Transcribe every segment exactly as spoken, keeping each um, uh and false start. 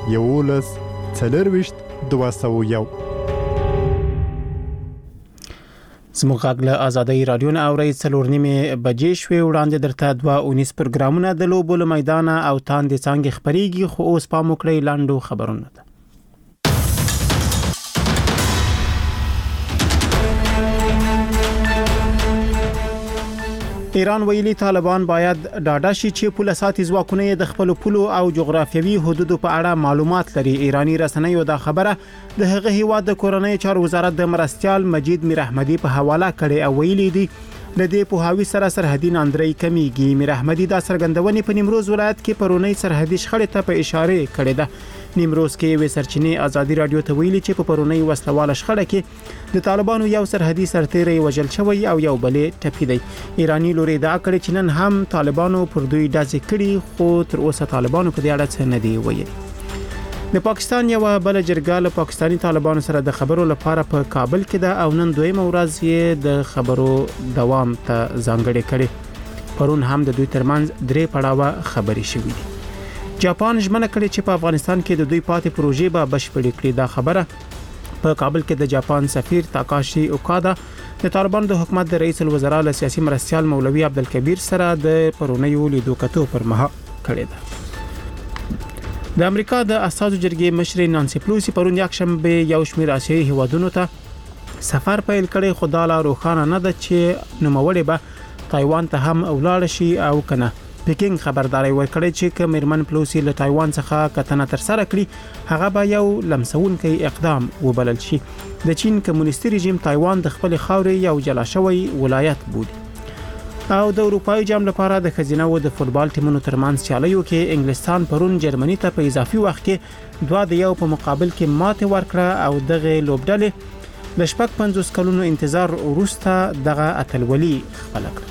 یولس څلرویشت دوه سوه یو. زموږ غږ له آزادۍ رادیو نه اورئ. څلور نیمې بجې شوې. وړاندې درته دوه اونیز پروګرامونه د لوبو له میدانه او تاندې څانګې خپرېږي، خو اوس پام وکړئ لاندو خبرونه ته. ایران ویلي طالبان باید ډاډه شي چې پوله ساتي ځواکونه د خپل پولو او جغرافیوي حدودو په اړه معلومات لري. ایرانی رسنیو دا خبره د هغه هیواد د کورنۍ چارو وزارت د مرستيال مجید میر احمدی په حواله کړي او ویلي دي لدې په هاوی سره سرحدي ناندري کمیږي. میر احمدی دا سرګندونې په نیمروز ولایت کې پرونی سرحدي شخړې ته په اشاره کړې ده. نیمروز کې وې سرچینې ازادي رادیو ته ویلي چې په پرونی وسلواله شخړه کې د طالبانو یو سرحدي سرتیری وژل شوی او یو بلې ټپي دی. ایرانی لوري دا کړی چې نن هم طالبانو پر دوی ډزې کړي، خو تر اوسه طالبانو په دې اړه څه نه دی ویلي. د پاکستان یو بل جرګه له پاکستانی طالبانو سره د خبرو لپاره په کابل کې ده او نن دویمه ورځ یې د خبرو دوام ته ځانګړې کړې. پرون هم د دوی ترمنځ درې پړاوه خبرې شوې دي. جاپان ژمنه کړې چې په افغانستان کې د دوی پاتې پروژې به بشپړې کړي. دا خبره په کابل کې د جاپان سفیر تاکاشي اوکادا د طالبانو د حکومت د رئیس الوزرا له سیاسي مرستيال مولوي عبدالکبیر سره د پرونیو لیدو کتو پر مهال کړې ده. د امریکا د اساسو جرګې مشر نانسي پلوسی پرون یکشنبه یو شمېر آسیایي هیوادونو ته سفر پیل کړي، خو دا لا روښانه نه ده چې نوموړي به تایوان ته هم ولاړ شي او کنه. پکینګ خبرداري ورکړي چې که میرمن پلوسی له تایوان څخه کتنه تر سره کړي، هغه به یو لمسونکی اقدام وبلل شي. د چین کمونیستي رژیم تایوان د خپل خاورې یو جلا شوی ولایت بولي. او د اروپای جام لپاره د خزینه و د فوتبال ټیمونو ترمنځ سیالیو کې انګلستان پرون جرمني ته په اضافي وخت کې دوه د یو په مقابل کې ماته ورکړه او دغه لوبډلې د شپږ پنځوس کلونو انتظار وروسته دغه اتلولي خپل کړ.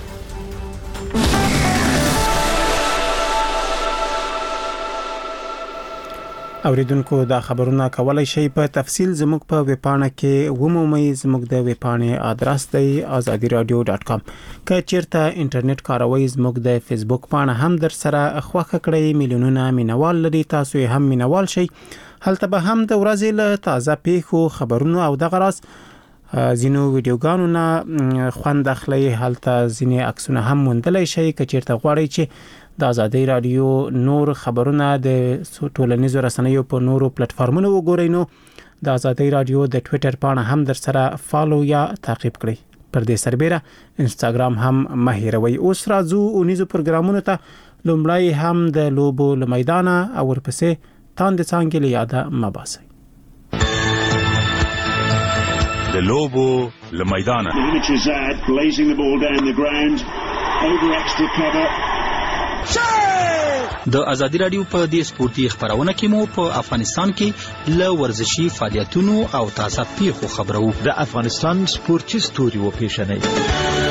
اوریدونکو دا خبرونه کولای شي په تفصیل زموږ په ویب پاڼه کې ومومئ. زموږ د ویب پاڼې آدرس دی azadi radio dot com. که چیرته انټرنیټ کاروئ زموږ د فیسبوک پاڼه هم در سره خوښه کړئ. میلیونونه مینوال لري، تاسو هم مینوال شئ. هلته به هم د ورځې له تازه پیښو خبرونو او دغه راز زینو ویډیوګانو نه خوند اخلي. هلته ځینې عکسونه هم موندلای شئ. که چیرته غواړئ چې د آزادۍ رادیو نور خبرونه د ټولنیزو رسنیو په نورو پلیټ فارمونو وګورئ، نو د آزادۍ رادیو د ټویټر پاڼه هم در سره فالو یا تعقیب کړئ. پر دې سربېره انستګرام هم مه هېروئ. اوس راځو اونیزو پروګرامونو ته. لومړی هم د لوبو له میدانه او ورپسې تاندې څانګې له یاده مه باسئ. د لوبو له میدانه د ازادي رادیو په دې سپورتي خبرونه کې مو په افغانستان کې له ورزشي فعالیتونو او تازه پیښو خبرو. د افغانستان سپورتي ستوري و پیښنې.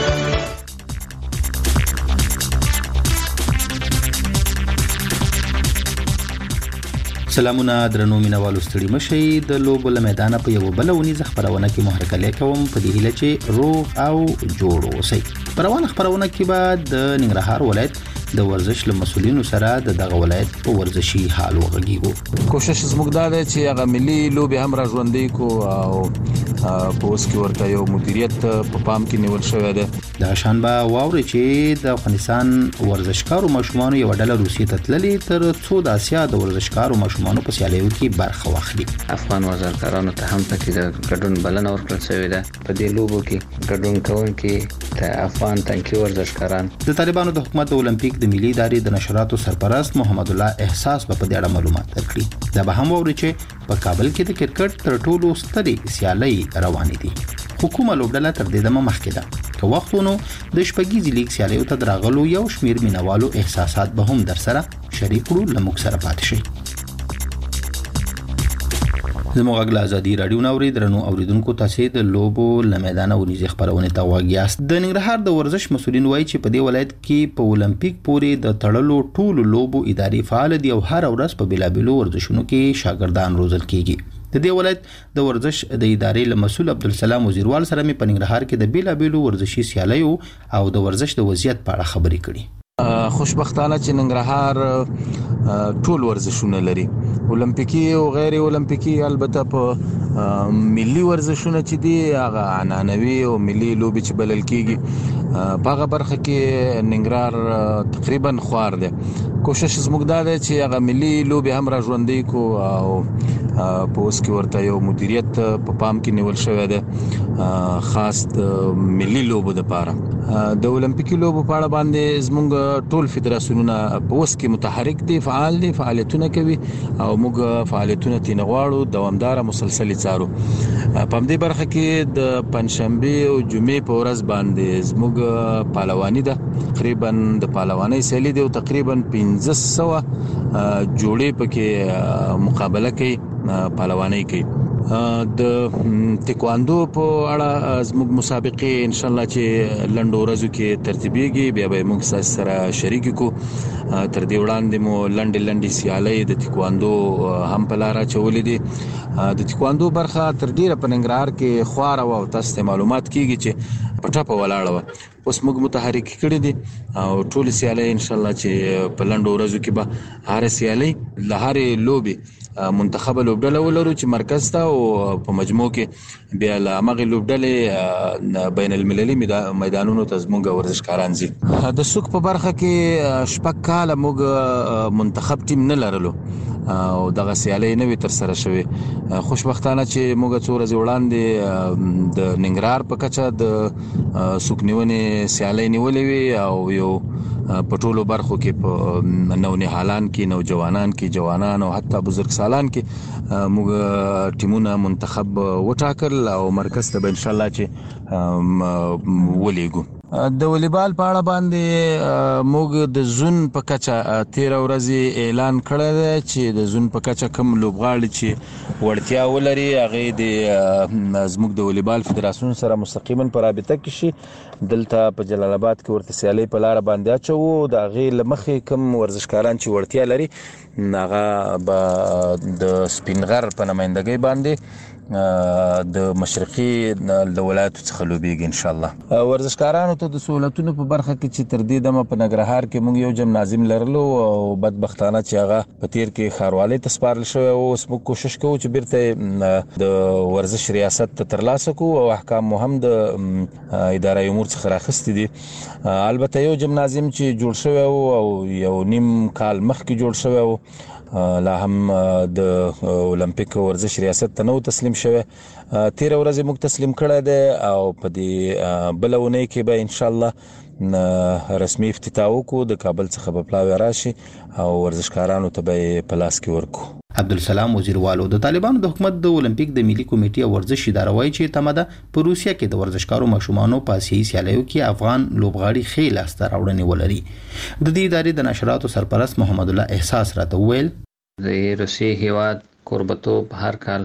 سلامونه درنو مینوالو، ستړي مشئ. د لوبو له میدانه په یو بل ونیزه خبرونه کې محرکلې کوم په دې هیله چې روغ او جوړ اوسئ. په روانه خبرونه کې به د ننګرهار ولایت د ورزش له مسولینو سره د دغه ولایت په ورزشي حال وغږیږو. کوشش زموږ دا دی چې هغه ملي لوبې هم را ژوندۍ کو او په اوس کې ورته یو مدیریت په پام کې نیول شوی دی. د شان به واوري چې د افغانستان ورزشکارو ماشومان یو ډله روسیې ته تللې تر څو د اسیا د ورزشکارو ماشومان په سیالیو کې برخه واخلي. افغان ورزشکارانو ته هم پکې د ګډون بلنه ورکړل شوې ده. په دې لوبو کې ګډون کوونکي د افغان تنکي ورزشکاران. د طالبانو د حکومت د اولمپیک د ملي ادارې د نشراتو سرپرست محمد الله احساس په دې اړه معلومات ورکړي. دا به هم واوري چې په کابل کې د کرکټ تر ټولو سترې سیالۍ روانې دي. حکومت لوبډله تر دې دمه مخکې ده. که وختونو د شپږیزې لیګ سیالیو ته دراغلو یو شمیر مینوالو احساسات به هم در سره شریک کړو. لموږ سره پاتې شئ. زموږ غږ آزادي رادیو ناوړي درنو اوریدونکو، تاسو د لوبو له میدانه ونیزي خبرونه ته واګیاست. د ننګرهار د ورزش مسولین وایي چې په دې ولایت کې په اولمپیک پورې د تړلو ټولو لوبو اداري فعال دي او هر ورځ په بلابلو ورزشونو کې شاګردان روزل کیږي. د دې ولایت د ورزش د ادارې له مسول عبدالسلام وزیروال سره مې په ننګرهار کې د بلابلو ورزشي سیالیو او د ورزش د وضعیت په اړه خبرې کړې. خوشبختانه چې ننګرهار ټول ورزشونه لري، اولمپیکي او غیر اولمپیکي، البته په ملي ورزشونه چې دي هغه عنعنوي او ملي لوبي چې بلل کیږي په هغه برخه کې ننګرهار تقریبا خوار دی. کوشش زموږ دا دی چې هغه ملي لوبي هم را ژوندۍ کو او په اوس کې ورته یو مدیریت په پام کې نیول شوی دی خاص د ملي لوبو لپاره. د اولمپیکي لوبو په اړه باندې زموږ ټول فدراسیونونه په اوس کې متحرک دي، فعال دي، فعالیتونه کوي او موږ فعالیتونه تین غواړو دوامدار مسلسل څارو. په دې برخه کې د پنځشنبه او جمعې په ورځ باندې زموږ پهلواني ده، تقریبا د پهلواني سیالي دی او تقریبا پنځه سوه جوړې پکې مقابله کوي، پهلواني کوي. د تکواندو په اړه زموږ مسابقې ان شاء الله چې لنډو ورځو کې ترتیبېږي، بیا به موږ سره شریک کو. تر دې وړاندې مو لنډې لنډې سیالۍ د تکواندو هم په لار اچولې دي. د تکواندو برخه تر ډیره په ننګرهار کې خوار او تاسو معلومات کیږي چې په ټاپه ولاړه و. اوس موږ متحرک کړي دي او ټول سیالۍ ان شاء الله چې په لنډو ورځو کې به هر سیالۍ له هرې لوبي منتخب لوبډله ولرو چې مرکز ته او په مجموع کې بیا له هغه لوبډلې بین المللي میدانونو ته زموږ ورزشکاران ځي. د سوک په برخه کې شپږ کاله موږ منتخب ټیم نه لرلو او دغه سیالۍ نه وي تر سره شوی. خوشبختانه چې موږ څو ورځې وړاندې د ننګرهار په کچه د سوک نیونې سیالۍ نیولې وي او یو په ټولو برخو کې په نونهالان کې، نوجوانان کې، جوانان او حتی بزرګ سالان کې موږ ټیمونه منتخب وټاکل او مرکز ته ان شاء الله چې ولېګو. د والیبال په اړه باندې موږ د زون په کچه تیره ورځ اعلان کړی دی چې د زون په کچه کوم لوبغاړي چې وړتیا ولري هغه د زموږ د والیبال فدراسیون سره مستقیما په رابطه کې شي. دلته په جلال آباد کې ورته سیالۍ په لار باندې اچو، د هغې له مخې کوم ورزشکاران چې وړتیا لري هغه به د سپینغر په نمایندګۍ باندې د مشرقي د ولایتو څخه لوبېږي ان شاء الله. ورزشکارانو ته د سہولتونو په برخه کې چې تر دې دمه په ننګرهار کې موږ یو جمنازیم لرلو او بدبختانه چې هغه په تیر کې ښاروالۍ ته سپارل شوی او اوس موږ کوشش کوو چې بیرته د ورزش ریاست ته ترلاسه کړو او احکام مو هم د اداره امور څخه راخستي دي. البته یو جمنازیم چې جوړ شوی او یو نیم کال مخکې جوړ شوی او لا هم د اولمپیک ورزش ریاست ته نو تسلیم شوی. تیر ورځ موږ تسلیم کړی دی او په دې بل اونۍ کې به ان شاء الله رسمي افتتاح وکړو. د کابل څخه به پلاوی راشي او ورزشکارانو ته به په لاس کې ورکو. عبدالسلام وزیروالو د طالبانو د حکومت د اولمپیک د ملي کمیټې او ورزش اداره وایي چې تمه ده په روسیه کې د ورزشکارو ماشومانو په آسیایي سیالیو کې افغان لوبغاړي ښې لاسته راوړنې ولري. د دې ادارې د نشراتو سرپرست محمد الله احساس راته وویل د روسیې هیواد کوربتوب هر کال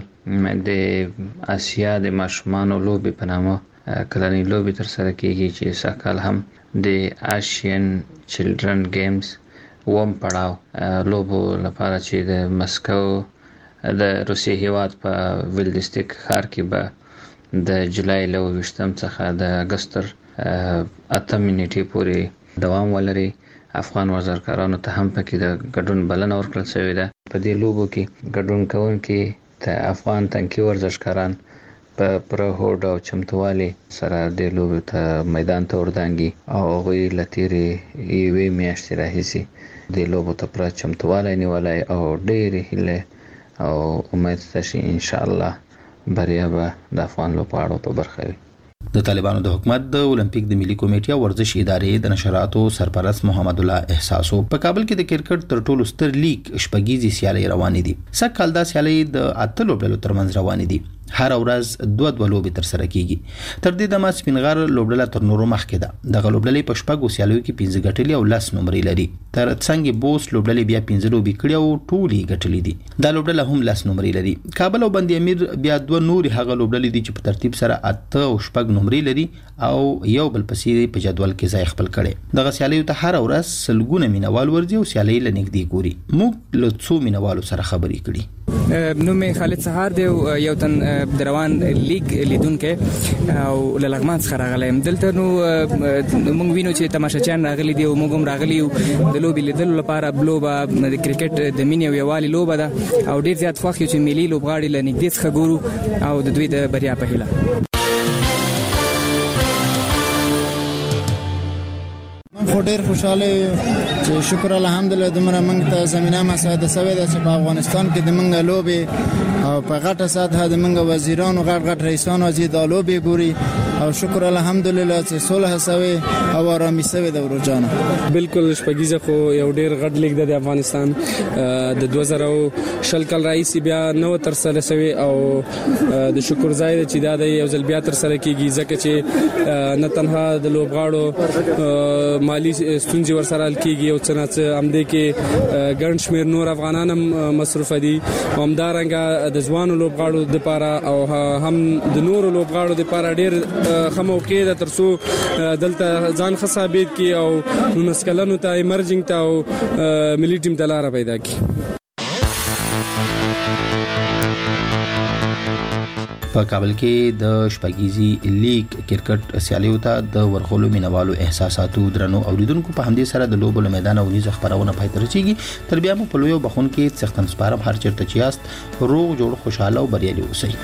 د آسیا د ماشومانو لوبې په نامه کلنۍ لوبې تر سره کیږي چې سږ کال هم د آسیان چلډرن گیمز وم پړاو لوبو لپاره چې د مسکو د روسیې هیواد په ویلډستیک ښار کې به د جولای له اوویشتم څخه د اګستر اتم نیټې پورې دوام ولري. افغان ورزشکارانو ته هم پکې د ګډون بلنه ورکړل شوې ده. په دې لوبو کې ګډون کوونکي ته افغان تنکي ورزشکاران په پوره هوډ او چمتووالي سره د لوبو ته میدان ته وردانګي او هغوی له تېرې یوې میاشتې راهیسې د لوبو ته پوره چمتووالی نیولی او ډېرې هیلې او امید شته چې انشاءالله بریا به د افغان لوبغاړو په برخه وي. د طالبانو د حکومت د اولمپیک د ملي کمیټې او ورزش ادارې د نشراتو سرپرست محمد الله احساسو په کابل کې د کرکټ تر ټولو ستر لیګ شپږیزې سیالۍ روانې دي. سږ کال دا سیالۍ د اته لوبډلو ترمنځ روانې دي. هر ورځ دوه دوه لوبې تر سره کیږي. تر دې دمه سپینغر لوبډله تر نورو مخکې ده. دغه لوبډلې په شپږو سیالیو کې پنځه ګټلې او لس نمرې لري. تر څنګ بوس لوبډلې بیا پنځه لوبې کړې او ټولې ګټلې دي. دا لوبډله هم لس نمرې لري. کابل او بند امیر بیا دوه نورې هغه لوبډلې دي چې په ترتیب سره اته او شپږ نمرې لري او یو بل پسې په جدول کې ځای خپل کړي. دغه سیالیو ته هر ورځ سلګونه مینوال ورځي او سیالۍ لنګدي ګوري. موږ له څو مینوالو سره خبرې کړې. نو مې خالد سهار دی یو تن دروان لیگ لیدونکو او لغمان څخه راغلی دلته نو موږ وینو چې تماشاچیان راغلي دي او موږ هم راغلي یو د لوبې لیدلو لپاره لوبه د کرکټ د مینې او یووالي لوبه ده او ډیر زیات خوښ یو چې ملي لوبغاړي له نږدې څخه ګورو او د دوی د بریا په هیله. خو ډیر خوشاله چې شکر الحمدلله دمره موږ ته زمينه مساعده شوې ده چې په افغانستان کې د موږ لوبې او په غټه سطح د موږ وزیرانو غټ غټ رئیسانو چې د لوبې ګوري او شکر الحمدلله چې صلح شوې او آرامي شوې ده ورجانه. بالکل شپږیزه خو یو ډیر غټ لیګ د افغانستان د دوه زره شل کال رئیس بیا نو تر سره شوی او د شکر ځای چې دا د یو ځل بیا تر سره کیږي ځکه چې نه تنها د لوبغاړو مالی ستونزې ورسره حل کیږي او څنګه امدې کې ګڼ شمیر نور افغانان هم مصروف دي او همدارنګه د ځوانو لوبغاړو لپاره او هم د نورو لوبغاړو لپاره ډیر خموقې ده ترڅو دلته ځان ثابت کی او نسکلنو ته ایمرجنګ ته او ملي ټیم ته لار پیدا کی. په کابل کې د شپږیزي لیگ کرکټ سیالیو ته د ورغلو مینوالو احساساتو درنو اوریدونکو په همدې سره د لوبو میدان او نیز خبرونه پای ته رسیږي. تر بیا مو په لویو بخون کې څختن سپارم هر چیرته چیاست روغ جوړ خوشاله او بریالي اوسئ.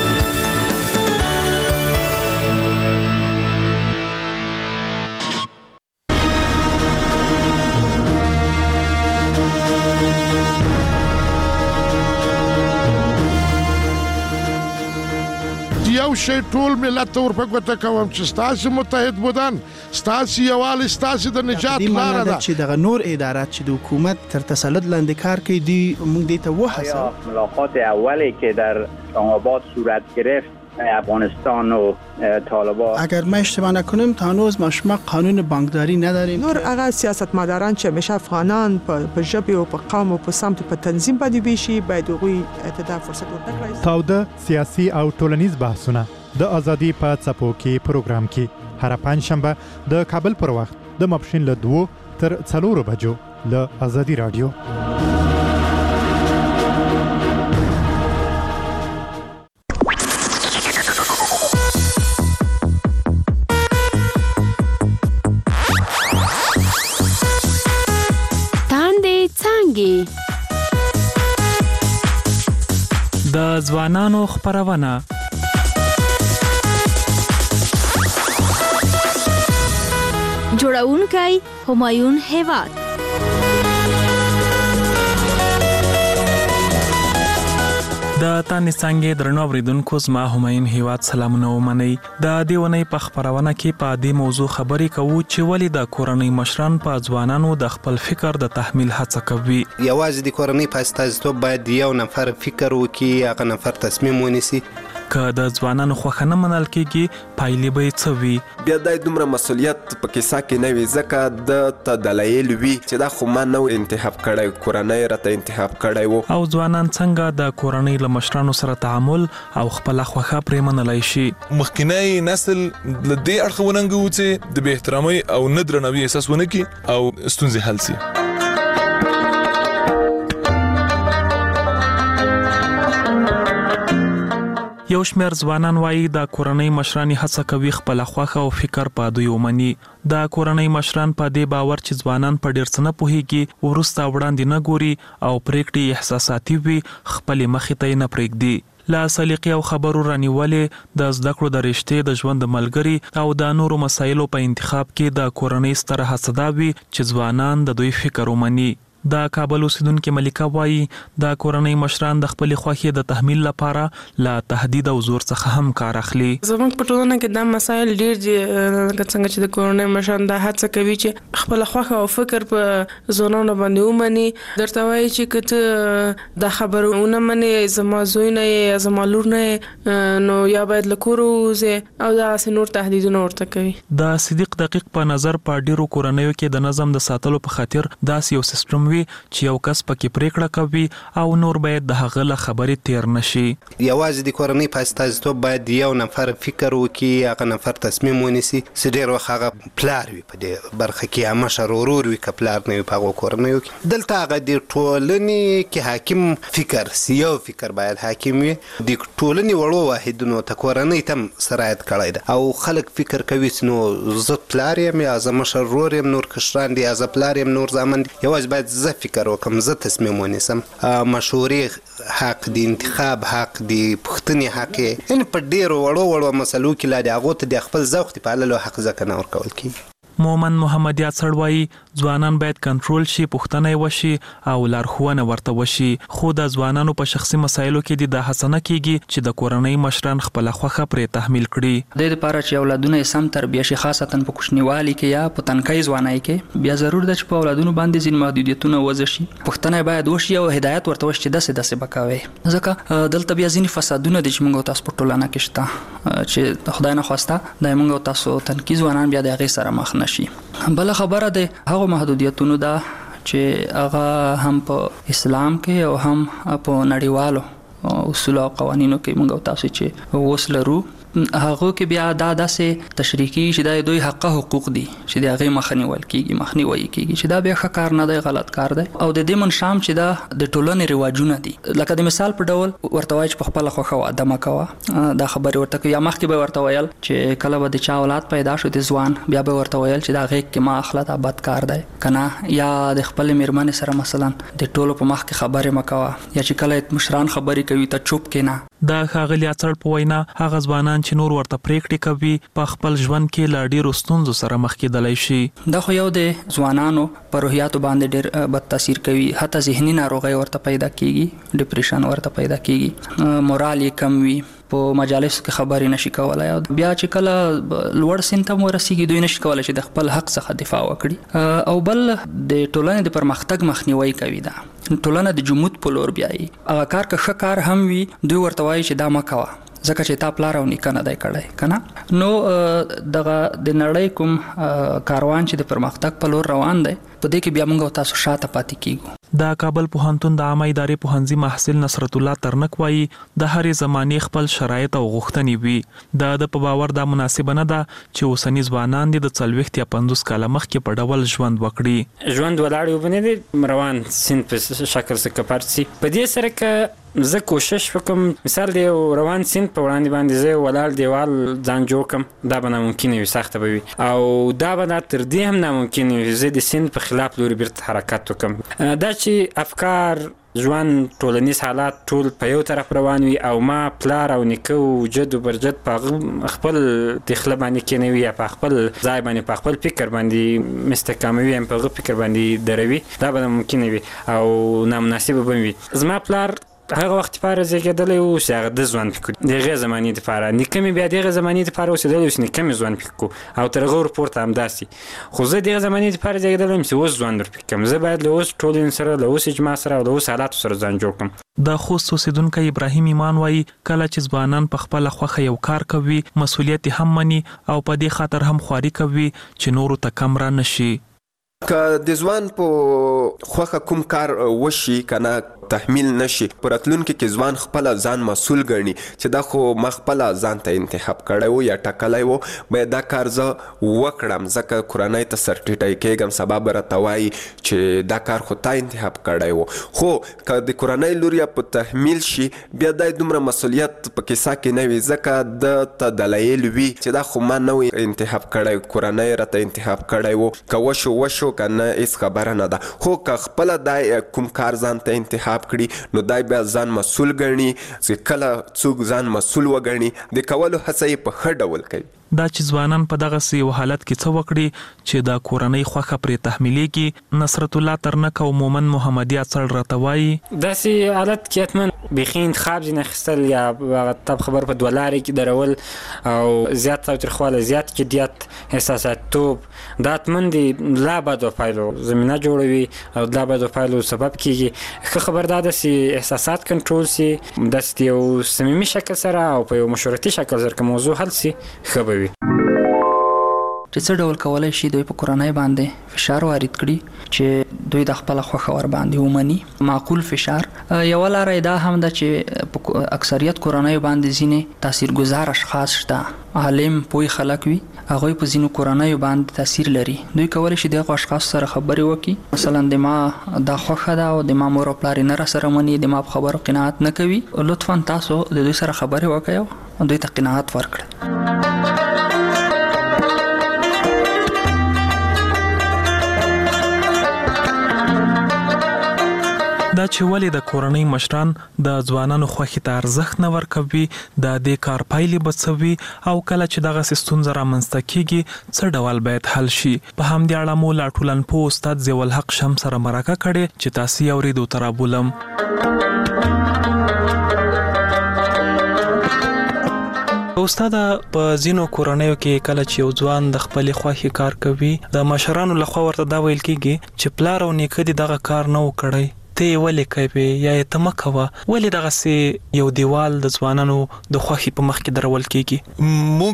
یو شی ټول ملت ته ورپګوته کوم چې ستاسو متحد بودن ستاسو یوال ستاسو د نجات لار ده چې دغه نور ادارات چې د حکومت تر تسلط لاندې کار کوي دی موږ دې ته وحسه ملاقات اولی که در اسلام‌آباد صورت گرفت افغانستان و طالبان اگر ما اشتباه نکنیم تا هنوز ما قانون بانکداری نداریم. نور هغه سیاستمداران چې همیشه افغانان په ژبه او په قوم او په سمت په تنظیم باندې ویشي باید هغوی ته فرصت ورکړي. تاوده سیاسي او ټولنیز بحثونه د ازادي په څپو کې پروګرام کې هر پنځ شنبه د کابل پر وخت د ماپښین له دوه تر څلورو بجو له ازادي رادیو. د ځوانانو خبرونه جوړونکی همایون هیواد د تانې څنګه درنو اوریدونکو زما همایون هیواد سلامونه ومنئ. د دیونی په خبرونه کې په دې موضوع خبرې کوو چې ولې د کورنۍ مشران په ځوانانو د خپل فکر د تحمیل هڅه کوي. یوازې د کورنۍ په استازیتوب باید یو نفر فکر وکړي هغه نفر تصمیم ونیسي. که د ځوانانو خوښه نه منل کېږي پایلې به یې څه وي؟ بیا د دومره مسؤلیت په کیسه کې نه وي ځکه د ته دلایل وي چې دا خو ما نه انتخاب کړی کورنۍ راته انتخاب کړی و. او ځوانان څنګه د کورنۍ له مشرانو سره تعامل او خپل خوښه پرې منلای شي؟ مخکینی نسل له دې اړخه وننګو چې د بې احترامۍ او نه درناوي احساس ونه کړي او ستونزې حل شي. یو شمېر ځوانان وایي د کورنۍ مشران هڅه کوي خپل خوښه او فکر په دوی ومني. د کورنۍ مشران په دې باور چې ځوانان په ډیر څه نه پوهیږي ورسته وړاندې نه ګوري او پریکړې احساساتي وي خپل مخې ته نه پرېږدي. لا سلیقې او خبرو رانیولې د زده کړو د رشتې د ژوند ملګری او د نورو مسایلو په انتخاب کې د کورنۍ ستره هڅه دا وي چې ځوانان د دوی فکر ومني. د کابل اوسیدونکو ملکه وایي د کورنۍ مشران د خپل خوښۍ د تحمیل لپاره لا تهدید او زور څخه هم کار اخلي. زموږ په ټولنه کې دا مسایل ډیر دي لکه څنګه چې د کورنۍ مشران دا هڅه کوي چې خپل خوښه او فکر په ځوانانو باندې ومني. درته وایي چې کته د خبرونه مني زما زوی نه یا زما لور نه نو یا باید لکورو وځي او دا نور تهدیدونه ورته کوي. د صدیق دقیق په نظر په ډیرو کورنیو کې د نظم د ساتلو په خاطر داس یو سیستم وي وي چې یو کس پکې پریکړه کوي او نور باید د هغه له خبرې تیر نشي. یوازې د کورنۍ په استازیتوب باید یو نفر فکر وکړي، هغه نفر تصمیم ونیسي چې ډېر وخت هغه پلار وي په دې برخه کې، یا مشر ورور وي که پلار نه وي په هغو کورنیو کې. دلته هغه د ټولنې کې حاکم فکر سي، یو فکر باید حاکم وي. د ټولنې وړو واحدونو ته کورنۍ ته هم سرایت کړی ده او خلک فکر کوي چې نو زه پلار یم یا زه مشر ورور یم، نور کشران دي، یا زه پلار یم نور زامن دي. یوازې باید زه فکر وکړم، زه تصمیم ونیسم. مشورې حق دی، انتخاب حق دی، پوښتنې حق یې، یعنې په ډېرو وړو وړو مسلو کې لا د هغو ته د خپل ذوق د پاللو حق ځکه نه ورکول کېږي. مومن محمد یاسر وایي ځوانان باید کنټرول شي، پوښتنه وشي او لارښوونه ورته وشي، خو د ځوانانو په شخصي مسایلو کې د دا هڅه کېږي چې د کورنۍ مشران خپل خوخه پرې تحمیل کړي. د لپاره چې اولادونه سم تربیه شي، خاصتا په کوچنیوالي کې یا په تنکۍ ځوانۍ کې، بیا ضرور ده چې په اولادونو باندې ځینې محدودیتونه وضع شي. پوښتنه باید وشي او هدایت ورته وشي چې داسې داسې بکوي، ځکه دلته بیا ځینې فسادونه دي چې موږ تاسو په ټولنه کې شته چې خدای نه خواسته د موږ تاسو تنکۍ ځوانان بیا د هغې سره مخ نشي. بل خبره ده هغه محدودیتونو ده چې هغه هم په اسلام کې او هم په نړیوالو اصول او قوانینو کې موږ تاسو چې اوس لرو، هغه کې بیا دا داسې تشریح کیږي چې دا دوی حق حقوق دي چې د هغې مخه نیول کېږي، مخنیوی کېږي، چې دا بیا ښه کار نه دی، غلط کار دی. او د دې منشام چې دا د ټولنې رواجونه دي، لکه د مثال په ډول ورته وایي چې په خپله خوښه واده مه کوه، دا خبرې ورته کوي. یا مخکې به ورته ویل چې کله به د چا اولاد پیدا شو د ځوان، بیا به ورته ویل چې دا غېږ کې مه اخله، دا بد کار دی که نه. یا د خپلې مېرمنې سره مثلا د ټولو په مخ کې خبرې مه کوه، یا چې کله مشران خبرې کوي ته چوپ کېنه. دا ښاغلي اڅړ په وینا هغه ځوانان چې نور ورته پریکړې کوي په خپل ژوند کې له ډېرو ستونزو سره مخ کېدلی شي. دا خو یو د ځوانانو په روحیاتو باندې ډېر بد تاثیر کوي، حتی ذهني ناروغۍ ورته پیدا کېږي، ډپریشن ورته پیدا کېږي، مورال یې کم وي، په مجالسو کې خبرې نشي کولای. بیا چې کله لوړ سن ته ورسیږي دوی نشي کولای چې د خپل حق څخه دفاع وکړي. او بل د ټولنې د پرمختګ مخنیوي کوي. دا ټولنه د جمود په لور بیایي، هغه کار که ښه کار هم وي دوی ورته وایي چې دا مه کوه ځکه چې تا پلار او نیکه نه دی کړی که نه. نو دغه د نړۍ کوم کاروان چې د پرمختګ په لور روان دی، په دې کې بیا موږ تاسو شاته پاتې کیږو. د کابل پوهنتون د عامه ادارې پوهنځي محصل نصرت الله ترنک وایي د هرې زمانې خپل شرایط او غوښتنې وي. د د په باور دا مناسبه نه ده چې اوسني ځوانان دي د څلوېښت یا پنځوس کاله مخکې په ډول ژوند وکړي. ژوند ولاړ وبنه دي روان سین په شکل څخه پارسي په دې سره که زه کوشش وکم، مثال دی روان سین په وړاندې باندې زه ولاړ دیوال ځان جوړ کم، دا به ناممکنه وي، سخته به وي، او دا به تر دې هم ناممکنه وي زه د سین په خلاف لوري بیرته حرکت وکم. دا چې افکار ژوند ټولنیز حالات ټول په یو طرف روان وي او ما پلار او نیکه او جد او برجد په خپل تخله باندې کېنوي یا په خپل ځای باندې په خپل فکر باندې مستحکموي هم په هغه فکر باندې دروي، دا به ممکنه وي او نامناسبه به وي. زما پلار هغه وخت لپاره زیږېدلی و چې هغه د ژوند فکر د هغې زمانې دپاره، نیکه مې بیا د هغې زمانې دپاره اوسېدلی و چې نیکه مې ژوند فکر کړو او تر هغه ورپورته همداسې. خو زه د هغې زمانې دپاره زیږېدلی یم چې اوس ژوند ورفکر کړم. زه باید له اوس ټولنې سره، له اوس اجماع سره او له اوس حالاتو سره ځان جوړ کړم. د خوست اوسیدونکی ابراهیم ایمان وایي کله چې ځوانان په خپله خوښه یو کار کوي مسؤلیت هم مني او په دې خاطر هم خواري کوي چې نورو ته کم را نشي. که د ځوان په خوښه کوم کار وشي که نه تحمیل نشي، په راتلونکي کې ځوان خپله ځان مسؤل ګڼي چې دا خو ما خپله ځان ته انتخاب کړی و یا ټاکلی و، باید دا کار زه وکړم ځکه کورنۍ ته سر ټیټی کېږم، سبا به راته وایي چې دا کار خو تا انتخاب کړی و. خو که د کورنۍ لور یا په تحمیل شي بیا دا دومره مسؤلیت په کیسه کې نه وي ځکه د ته دلایل وي چې دا خو ما نه وي انتخاب کړی، کورنۍ راته انتخاب کړی و، که وشو وشو که نه هېڅ خبره نه ده. خو که خپله دا کوم کار ځان ته انتخاب کړي نو دای بیا ځان مسؤل ګڼي، چې کله څوک ځان مسؤل وګڼي د کولو هڅه یې په ښه ډول کوي. دا چې ځوانان په دغسې یو حالت کې څه وکړي چې د کورنۍ خوښه پرې تحمیلېږي. نصرت الله ترنک او مومن محمدي اڅړ راته وایي داسې حالت کې حتما بیخي انتخاب ځینې اخیستل یا هغه تب خبر په دوه لارې کې درول او زیات تاوتریخوالی، زیات جدیت، احساساتیتوب، دا حتما د لا بدو پایلو زمینه جوړوي او لا بدو پایلو سبب کېږي. ښه خبر دا ده چې احساسات کنټرول سي، داسې یو صمیمي شکل سره او په یو مشورتي شکل سره که موضوع حل سي ښه به وي. چې څه ډول کولای شي دوی په کورنۍ باندې فشار وارد کړي چې دوی د خپل خوخه ور باندې ومني معقول فشار. یو لاره دا هم ده چې په اکثریت کورنۍ باندې ځینې تاثیرګذار اشخاص شته، عالم پوی خلک وي، هغه په ځینو کورنۍ باندې تاثیر لري. دوی کولای شي دغه اشخاص سره خبرې وکړي، مثلا د ما د خوخه ده او د ما مور او پلار نه را سره مني، د ما په خبرو قناعت نه کوي، لطفا تاسو د دوی سره خبرې وکړئ او دوی ته قناعت ورکړئ. دا چې ولې د کورنۍ مشران د ځوانانو خوښي ته ارزښت نه ورکوي، د دې کار پایلې به څه وي او کله چې دغه ستونزه رامنځته کیږي څه ډول باید حل شي. په همدې اړه مو لا ټولنپوه استاد ضیاء الحق شمس سره مرکه کړې چې تاسو یې اورېدو ته رابولم. استاد، په ځینو کورنیو کې کله چې یو ځوان د خپل خوښي کار کوي، د مشرانو لخوا ورته دا ویل کیږي چې پلار او نیکه دې دغه کار نه وکړي، ته ولې کوي یا ته مه کوه. ولې دغه سي یو دیوال د ځوانانو د خوښي په مخ کې درول کیږي؟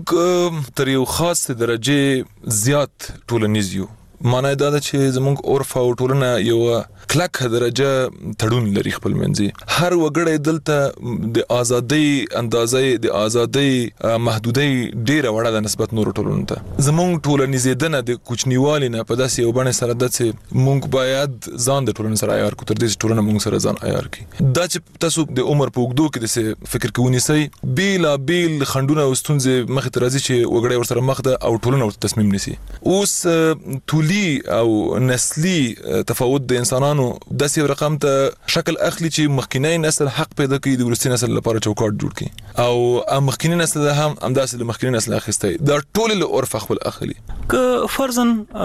موږ تر یو خاص درجه زیات ټولنیز یو، معنی دا ده چې زموږ عرف او ټولنه یو کلک درجه تړون لري خپل منځي. هر وګړی دلته د ازادۍ اندازې د ازادۍ محدودۍ ډیره وړه ده نسبت نور ټولنو ته. زموږ ټولنیزېدنه د کوچنیوالي نه په داسې یو بڼه سره ده چې موږ باید ځان د ټولنې سره عیار کړو تر دې چې ټولنه موږ سره ځان عیار کړي. دا چې تاسو د عمر په اوږدو کې داسې فکر کوئ نیسئ، بیلا بیل خنډونه او ستونزې مخې ته راځي چې وګړی ورسره مخ ده او ټولنه ورته تصمیم نیسي. اوس طولي او نسلي تفاوت د انسانانو داسې یو رقم ته شکل اخلي چې مخکینی نسل حق پیدا کوي د وروستي نسل لپاره چوکاټ جوړ کړي، او مخکینی نسل هم همداسې له مخکینی نسل اخیستی. دا ټول له عرف خپل اخلي. که فرضاً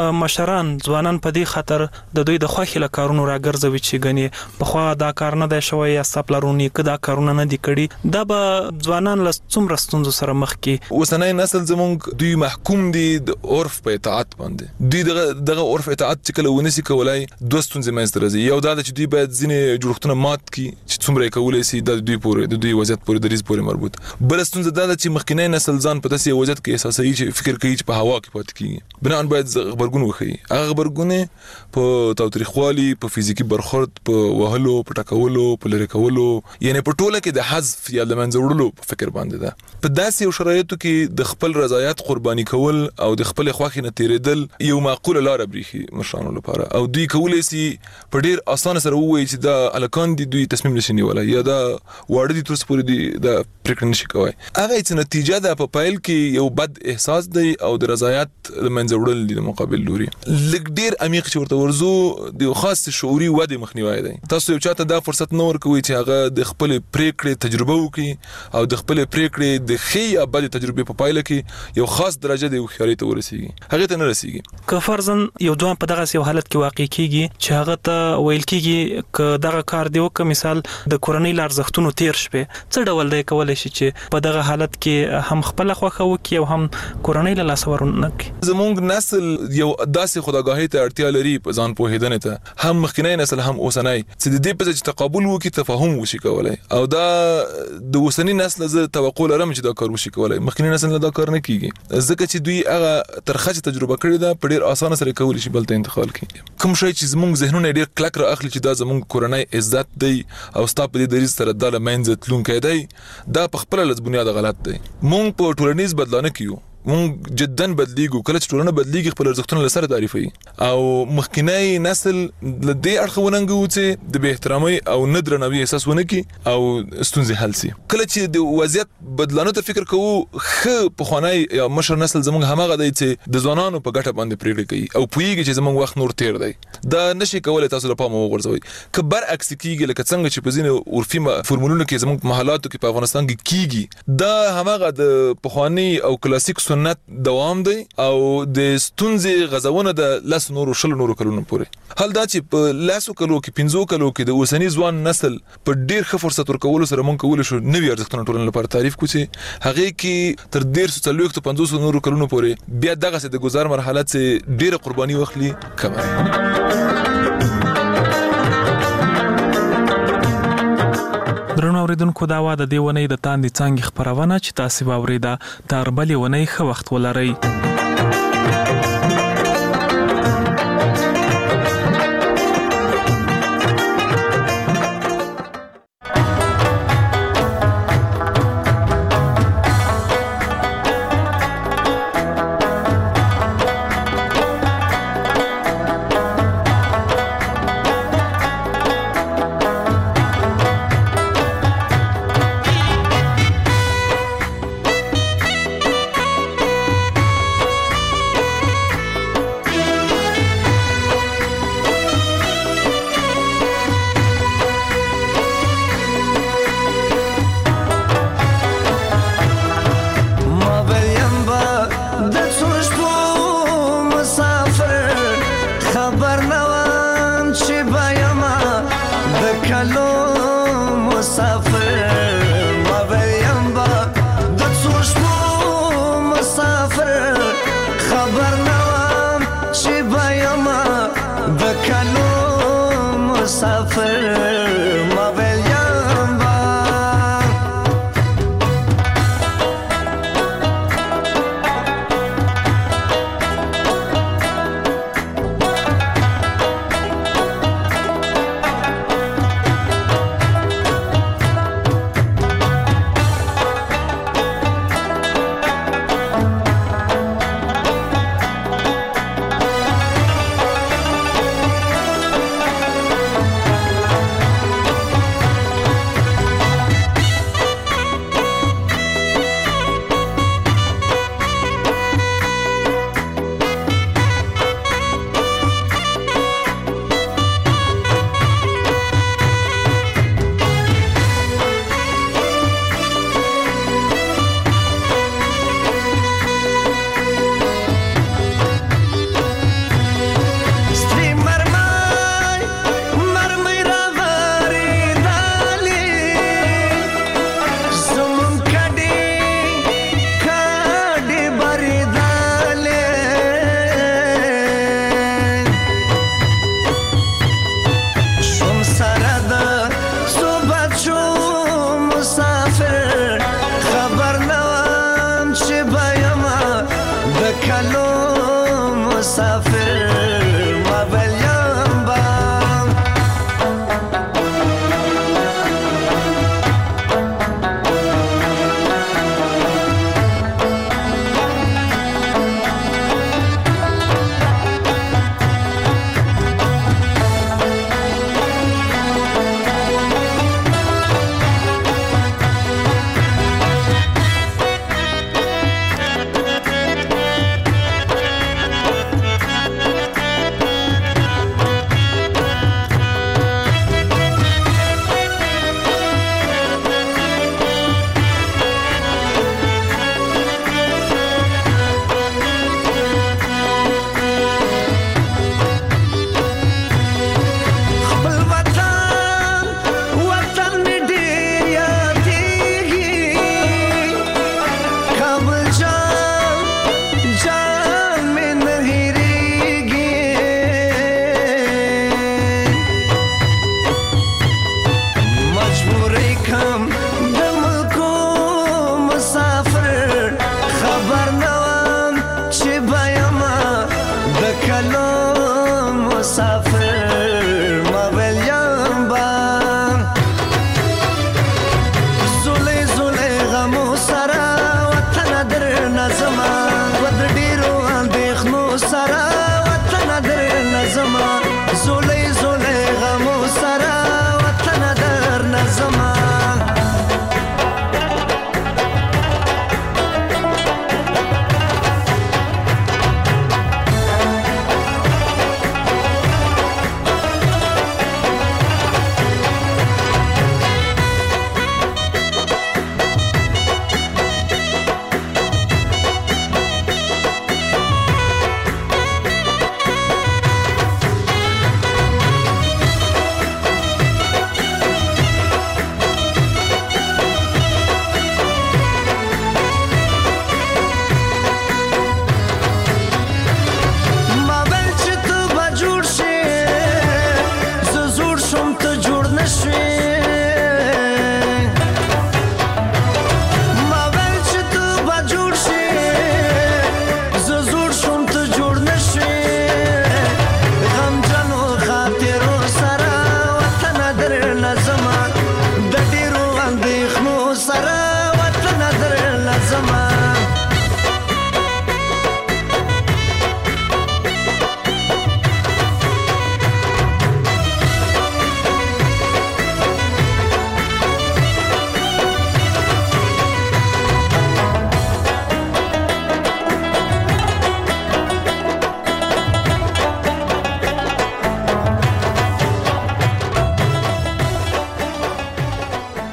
مشران ځوانان په دې خاطر د دوی د خوښي له کارونو راګرځوي چې ګنې پخوا دا کار نه دی شوی یا ستا پلرونو نیکه دا کارونه نه دي کړي، دا به ځوانان له څومره ستونزو سره مخ کړي. اوسنی نسل زموږ دوی محکوم دي د عرف په اطاعت باندې. دوی دغه دغه عرف اطاعت چې کله ونیسي کولای دوه ستونزې منځته راځي. یو دا چې دوی باید ځینې جوړښتونه مات کړي چې څومره یې کولی شي د دوی پورې د دوی وضعیت پورې دریځ پورې مربوط. بله ستونزه دا ده چې مخکینی نسل ځان په داسې وضعیت کې احساسوي چې فکر کوي چې په هوا کې پاتې کېږي. بناً باید غبرګون وښیي. هغه غبرګون په تاوتریخوالي، په فزیکي برخورد، په وهلو، په ټکولو، په لرې کولو، یعنې په ټوله کې د حذف یا د منځه وړلو په فکر باندې ده. په داسې یو شرایطو کې د خپل رضایت قرباني کول او د خپل خوښې نه تېرېدل یو معقوله لاره برېښي مشرانو لپاره، او دوی کولی شي په ډېر اسانه سره ووایي چې دا هلکان دي دوی تصمیم نشي نیولی یا دا واړه دي تر اوسه پورې دي دا پرېکړه نشي کوی. هغه چې نتیجه ده په پیل کې یو بد احساس دی او د رضایت له منځه وړل دي د مقابل لوري. لږ ډېر عمیق چې ورته ورځو د یو خاص شعوري ودې مخنیوی دی. تاسو یو چاته دا فرصت نه ورکوئ چې هغه د خپلې پرېکړې تجربه وکړي او د خپلې پرېکړې د ښې یا بدې تجربې په پایله کې یو خاص درجه د هوښیارۍ ته ورسیږي، هغې ته نه رسیږي. که فرضاً یو ځوان په دغسې یو حالت کې واقع کېږي چې هغه ته ویل کېږي که دغه کار دی وکړه، مثال د کورنۍ له ارزښتونو تېر شوې، څه ډول دی کولی شي چې په دغه حالت کې هم خپله خوښه وکړي او هم کورنۍ له لاسه ورونه کړي؟ زموږ نسل یو داسې خودآګاهۍ ته اړتیا لري په ځان پوهېدنې ته، هم مخکینی نسل هم اوسنی، چې د دې په ځای چې تقابل وکړي تفاهم وشي کولی. او دا د اوسني نسل زه توقع لرم چې دا کار وشي کولی. مخکینی نسل دا کار نه کېږي ځکه چې دوی هغه ترخه چې تجربه کړې ده په ډېر اسانه سره کولی شي بل ته انتقال کړي. کوم شی چې زموږ ذهنونه ډېر کلک را اخلي چې دا زموږ کورنۍ عزت دی او ستا په دې دریځ سره دا له منځه تلونکی دی، دا په خپله له بنیاده غلط دی. موږ په ټولنیز بدلانه کې یو، مونږ جدا بدلیږو. کله چې ټولنه بدلیږي خپل ارزښتونه له سره تعریفوي، او مخکینی نسل له دې اړخه وننګوو چې د بې احترامۍ او نه درناوي احساس ونه کړي او ستونزې حل سي. کله چې د وضعیت بدلانو ته فکر کوو، ښه پخوانی یا مشر نسل زموږ هماغه دی چې د ځوانانو په ګټه باندې پرېکړې کوي او پوهېږي چې زموږ وخت نور تېر دی. دا نشي کولی تاسو له پامه وغورځوئ. که برعکس کېږي لکه څنګه چې په ځینې عرفي فورمولونو کې زموږ په محلاتو کې په افغانستان کې کېږي، دا هماغه د پخواني او کلاسیک سنت دوام دی او د ستونزې غځونه د لسو نورو شلو نورو کلونو پورې. حال دا چې په لسو کلو کې پنځو کلو کې د اوسني ځوان نسل په ډېر ښه فرصت ورکولو سره موږ کولی شو نوي ارزښتونه ټولنې لپاره تعریف کړو چې هغې کې تر دېرشو څلوېښتو پنځوسو نورو کلونو پورې بیا دغسې د ګزار مرحله چې ډېره قرباني واخلي کمه ده. درنو اوریدونکو، دا وه د دې ونې د تاندې څانګې خپرونه چې تاسې واورېده. تر بلې ونې ښه وخت ولرئ. مسافر ما ویلیم با مسافر